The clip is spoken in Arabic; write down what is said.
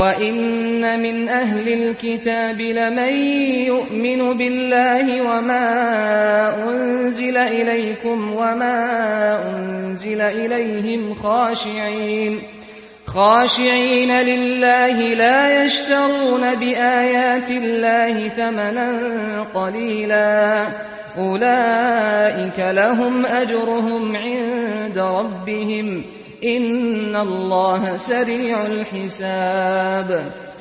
وَإِنَّ مِنْ أَهْلِ الْكِتَابِ لَمَن يُؤْمِنُ بِاللَّهِ وَمَا أُنزِلَ إِلَيْكُمْ وَمَا أُنزِلَ إِلَيْهِمْ خَاشِعِينَ لِلَّهِ لَا يَشْتَرُونَ بِآيَاتِ اللَّهِ ثَمَنًا قَلِيلًا ۗ أُولَئِكَ لَهُمْ أَجْرُهُمْ عِندَ رَبِّهِمْ ۗ إِنَّ اللَّهَ سَرِيعُ الْحِسَابِ